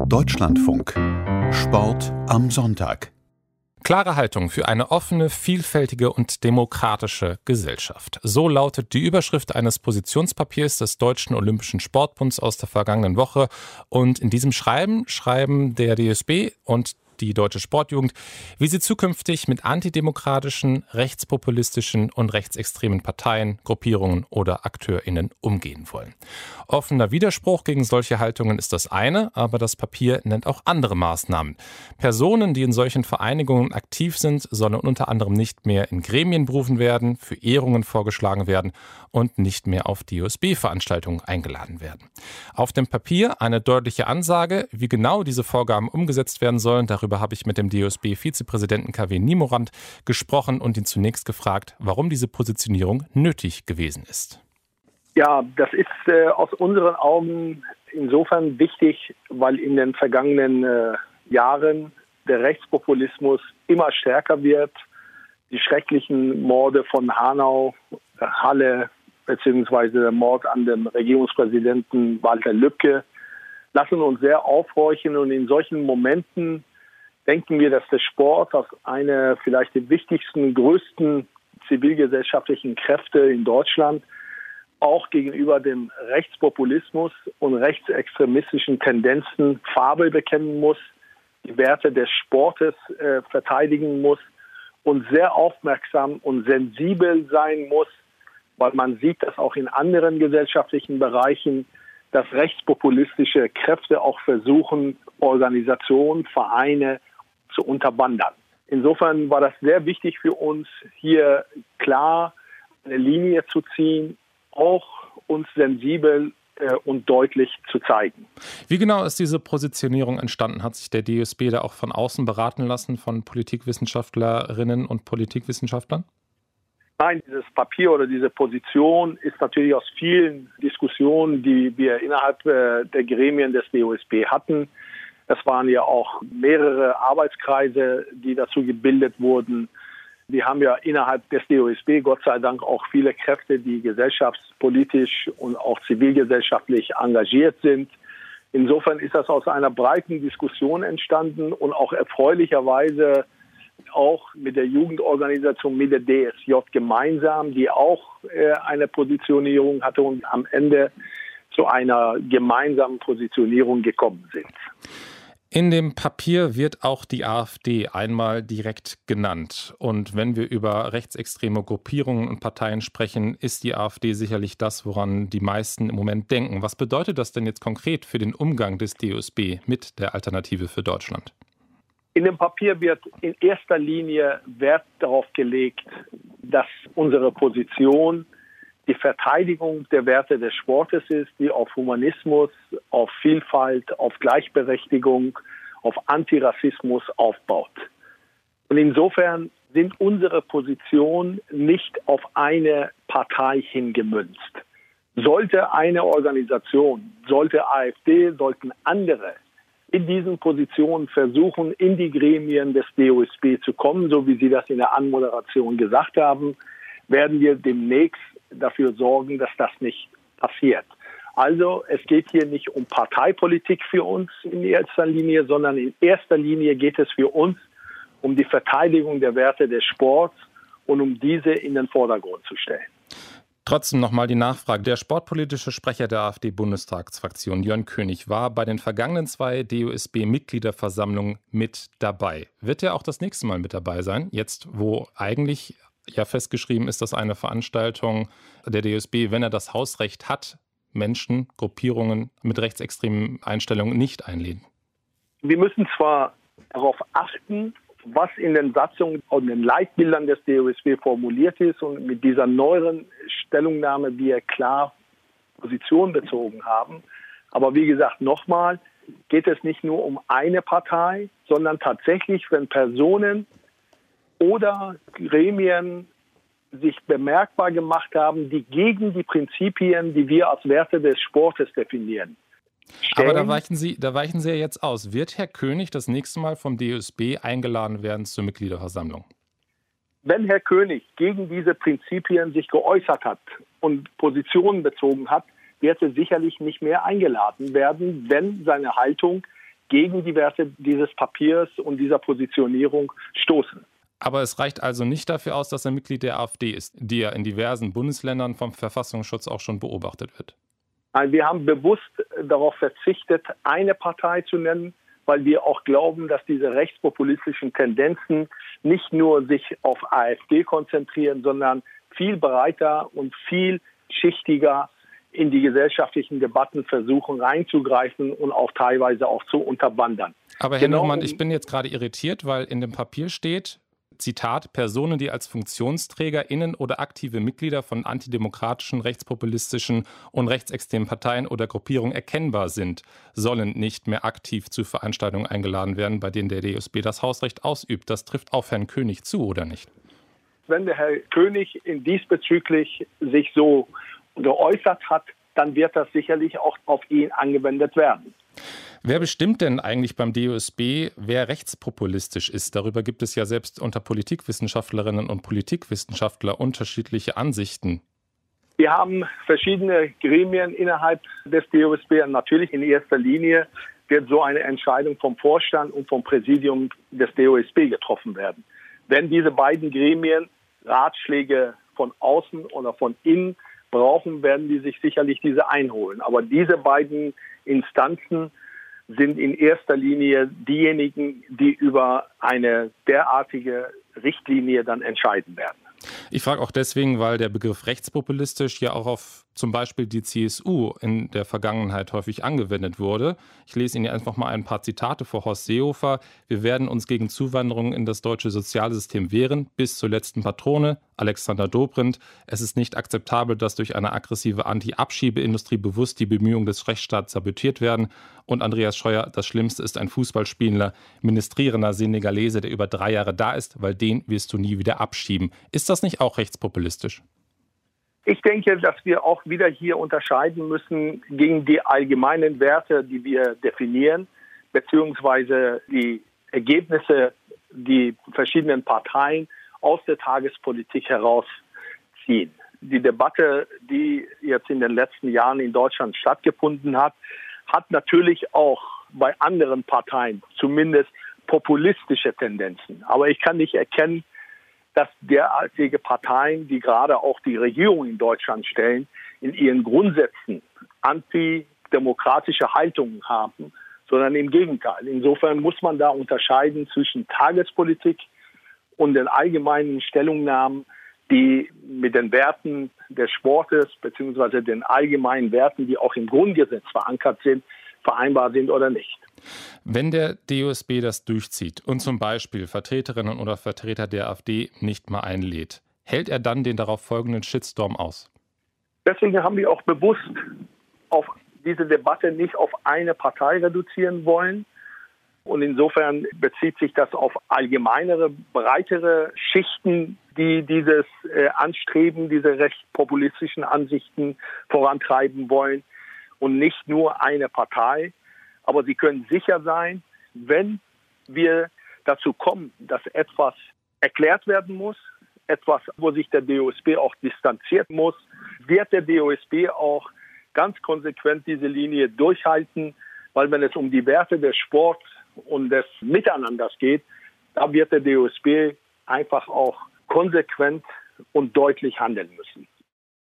Deutschlandfunk. Sport am Sonntag. Klare Haltung für eine offene, vielfältige und demokratische Gesellschaft. So lautet die Überschrift eines Positionspapiers des Deutschen Olympischen Sportbunds aus der vergangenen Woche. Und in diesem schreiben der DOSB und die Deutsche Sportjugend, wie sie zukünftig mit antidemokratischen, rechtspopulistischen und rechtsextremen Parteien, Gruppierungen oder AkteurInnen umgehen wollen. Offener Widerspruch gegen solche Haltungen ist das eine, aber das Papier nennt auch andere Maßnahmen. Personen, die in solchen Vereinigungen aktiv sind, sollen unter anderem nicht mehr in Gremien berufen werden, für Ehrungen vorgeschlagen werden und nicht mehr auf DOSB-Veranstaltungen eingeladen werden. Auf dem Papier eine deutliche Ansage, wie genau diese Vorgaben umgesetzt werden sollen. Darüber habe ich mit dem DOSB-Vizepräsidenten KW Nimorand gesprochen und ihn zunächst gefragt, warum diese Positionierung nötig gewesen ist. Ja, das ist aus unseren Augen insofern wichtig, weil in den vergangenen Jahren der Rechtspopulismus immer stärker wird. Die schrecklichen Morde von Hanau, Halle beziehungsweise der Mord an dem Regierungspräsidenten Walter Lübcke lassen uns sehr aufhorchen. Und in solchen Momenten denken wir, dass der Sport als eine vielleicht der wichtigsten, größten zivilgesellschaftlichen Kräfte in Deutschland auch gegenüber dem Rechtspopulismus und rechtsextremistischen Tendenzen Farbe bekennen muss, die Werte des Sportes verteidigen muss und sehr aufmerksam und sensibel sein muss, weil man sieht, dass auch in anderen gesellschaftlichen Bereichen, dass rechtspopulistische Kräfte auch versuchen, Organisationen, Vereine zu unterwandern. Insofern war das sehr wichtig für uns, hier klar eine Linie zu ziehen, auch uns sensibel und deutlich zu zeigen. Wie genau ist diese Positionierung entstanden? Hat sich der DOSB da auch von außen beraten lassen von Politikwissenschaftlerinnen und Politikwissenschaftlern? Nein, dieses Papier oder diese Position ist natürlich aus vielen Diskussionen, die wir innerhalb der Gremien des DOSB hatten. Das waren ja auch mehrere Arbeitskreise, die dazu gebildet wurden. Wir haben ja innerhalb des DOSB Gott sei Dank auch viele Kräfte, die gesellschaftspolitisch und auch zivilgesellschaftlich engagiert sind. Insofern ist das aus einer breiten Diskussion entstanden und auch erfreulicherweise auch mit der Jugendorganisation, mit der DSJ gemeinsam, die auch eine Positionierung hatte und am Ende zu einer gemeinsamen Positionierung gekommen sind. In dem Papier wird auch die AfD einmal direkt genannt. Und wenn wir über rechtsextreme Gruppierungen und Parteien sprechen, ist die AfD sicherlich das, woran die meisten im Moment denken. Was bedeutet das denn jetzt konkret für den Umgang des DOSB mit der Alternative für Deutschland? In dem Papier wird in erster Linie Wert darauf gelegt, dass unsere Position die Verteidigung der Werte des Sportes ist, die auf Humanismus, auf Vielfalt, auf Gleichberechtigung, auf Antirassismus aufbaut. Und insofern sind unsere Positionen nicht auf eine Partei hingemünzt. Sollte eine Organisation, sollte AfD, sollten andere in diesen Positionen versuchen, in die Gremien des DOSB zu kommen, so wie Sie das in der Anmoderation gesagt haben, werden wir demnächst dafür sorgen, dass das nicht passiert. Also es geht hier nicht um Parteipolitik für uns in erster Linie, sondern in erster Linie geht es für uns um die Verteidigung der Werte des Sports und um diese in den Vordergrund zu stellen. Trotzdem nochmal die Nachfrage. Der sportpolitische Sprecher der AfD-Bundestagsfraktion, Jörn König, war bei den vergangenen 2 DOSB-Mitgliederversammlungen mit dabei. Wird er auch das nächste Mal mit dabei sein? Jetzt, wo eigentlich ja festgeschrieben ist, dass eine Veranstaltung der DOSB, wenn er das Hausrecht hat, Menschen, Gruppierungen mit rechtsextremen Einstellungen nicht einlädt. Wir müssen zwar darauf achten, was in den Satzungen und den Leitbildern des DOSB formuliert ist und mit dieser neueren Stellungnahme wir klar Position bezogen haben. Aber wie gesagt, nochmal, geht es nicht nur um eine Partei, sondern tatsächlich, wenn Personen oder Gremien sich bemerkbar gemacht haben, die gegen die Prinzipien, die wir als Werte des Sportes definieren, stellen. Aber da weichen Sie ja jetzt aus. Wird Herr König das nächste Mal vom DOSB eingeladen werden zur Mitgliederversammlung? Wenn Herr König gegen diese Prinzipien sich geäußert hat und Positionen bezogen hat, wird er sicherlich nicht mehr eingeladen werden, wenn seine Haltung gegen die Werte dieses Papiers und dieser Positionierung stoßen. Aber es reicht also nicht dafür aus, dass er Mitglied der AfD ist, die ja in diversen Bundesländern vom Verfassungsschutz auch schon beobachtet wird. Wir haben bewusst darauf verzichtet, eine Partei zu nennen, weil wir auch glauben, dass diese rechtspopulistischen Tendenzen nicht nur sich auf AfD konzentrieren, sondern viel breiter und vielschichtiger in die gesellschaftlichen Debatten versuchen reinzugreifen und auch teilweise auch zu unterwandern. Aber Herr Nuchmann, ich bin jetzt gerade irritiert, weil in dem Papier steht, Zitat, Personen, die als FunktionsträgerInnen oder aktive Mitglieder von antidemokratischen, rechtspopulistischen und rechtsextremen Parteien oder Gruppierungen erkennbar sind, sollen nicht mehr aktiv zu Veranstaltungen eingeladen werden, bei denen der DOSB das Hausrecht ausübt. Das trifft auf Herrn König zu, oder nicht? Wenn der Herr König diesbezüglich sich so geäußert hat, dann wird das sicherlich auch auf ihn angewendet werden. Wer bestimmt denn eigentlich beim DOSB, wer rechtspopulistisch ist? Darüber gibt es ja selbst unter Politikwissenschaftlerinnen und Politikwissenschaftler unterschiedliche Ansichten. Wir haben verschiedene Gremien innerhalb des DOSB. Und natürlich in erster Linie wird so eine Entscheidung vom Vorstand und vom Präsidium des DOSB getroffen werden. Wenn diese beiden Gremien Ratschläge von außen oder von innen brauchen, werden die sich sicherlich diese einholen. Aber diese beiden Instanzen sind in erster Linie diejenigen, die über eine derartige Richtlinie dann entscheiden werden. Ich frage auch deswegen, weil der Begriff rechtspopulistisch ja auch auf zum Beispiel die CSU in der Vergangenheit häufig angewendet wurde. Ich lese Ihnen einfach mal ein paar Zitate vor Horst Seehofer. Wir werden uns gegen Zuwanderung in das deutsche Sozialsystem wehren, bis zur letzten Patrone. Alexander Dobrindt, es ist nicht akzeptabel, dass durch eine aggressive Anti-Abschiebeindustrie bewusst die Bemühungen des Rechtsstaats sabotiert werden. Und Andreas Scheuer, das Schlimmste ist ein Fußballspielender, ministrierender Senegalese, der über 3 Jahre da ist, weil den wirst du nie wieder abschieben. Ist das nicht auch rechtspopulistisch? Ich denke, dass wir auch wieder hier unterscheiden müssen gegen die allgemeinen Werte, die wir definieren, beziehungsweise die Ergebnisse, die verschiedenen Parteien aus der Tagespolitik herausziehen. Die Debatte, die jetzt in den letzten Jahren in Deutschland stattgefunden hat, hat natürlich auch bei anderen Parteien zumindest populistische Tendenzen. Aber ich kann nicht erkennen, dass derartige Parteien, die gerade auch die Regierung in Deutschland stellen, in ihren Grundsätzen antidemokratische Haltungen haben, sondern im Gegenteil. Insofern muss man da unterscheiden zwischen Tagespolitik und den allgemeinen Stellungnahmen, die mit den Werten des Sportes bzw. den allgemeinen Werten, die auch im Grundgesetz verankert sind, vereinbar sind oder nicht. Wenn der DOSB das durchzieht und zum Beispiel Vertreterinnen oder Vertreter der AfD nicht mal einlädt, hält er dann den darauf folgenden Shitstorm aus? Deswegen haben wir auch bewusst auf diese Debatte nicht auf eine Partei reduzieren wollen. Und insofern bezieht sich das auf allgemeinere, breitere Schichten, die dieses anstreben, diese rechtspopulistischen Ansichten vorantreiben wollen und nicht nur eine Partei. Aber Sie können sicher sein, wenn wir dazu kommen, dass etwas erklärt werden muss, etwas, wo sich der DOSB auch distanziert muss, wird der DOSB auch ganz konsequent diese Linie durchhalten, weil wenn es um die Werte des Sports und des Miteinanders geht, da wird der DOSB einfach auch konsequent und deutlich handeln müssen.